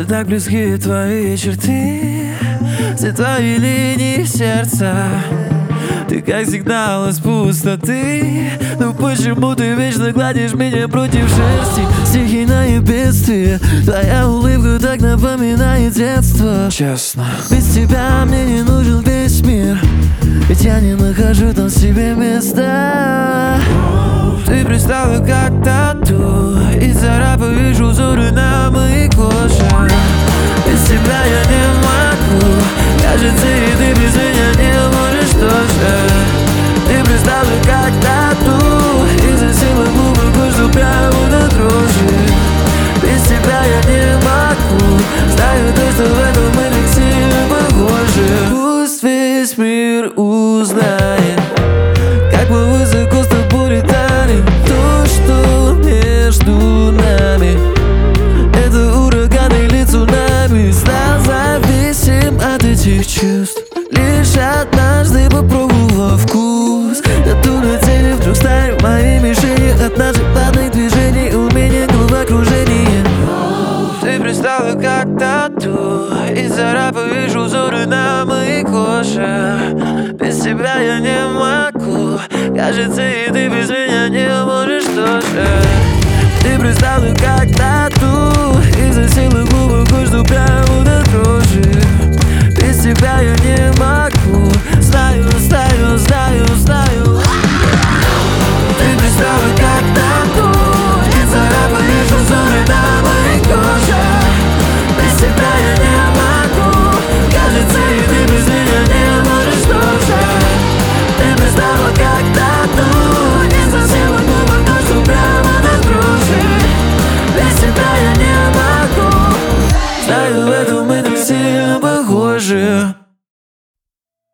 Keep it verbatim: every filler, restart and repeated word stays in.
Все так близки твои черты, все твои линии сердца. Ты как сигнал из пустоты. Но почему ты вечно гладишь меня против шерсти? Стихийное бедствие, твоя улыбка так напоминает детство. Честно, без тебя мне не нужен весь мир, ведь я не нахожу там себе места. Ты пристала как тату, и царапаешь узоры на моей коже. Без тебя я не могу, кажется, и ты без меня не можешь тоже. Ты пристала как тату, и засела глубоко, что прямо до дрожи. Без тебя я не могу, знаю то, что в этом мы так сильно похожи. Пусть весь мир узнает, как мы высоко с тобой летали. То, что между нами, это ураган или цунами. Стал зависим от этих чувств, лишь однажды попробовав вкус. Тату на теле вдруг стали моей мишени от наших плавных движений. У меня головокружение. Ты пристала как тату, и царапаешь узоры на моей коже. Без тебя я не могу, кажется, и ты без меня не можешь тоже. Ты пристала как тату,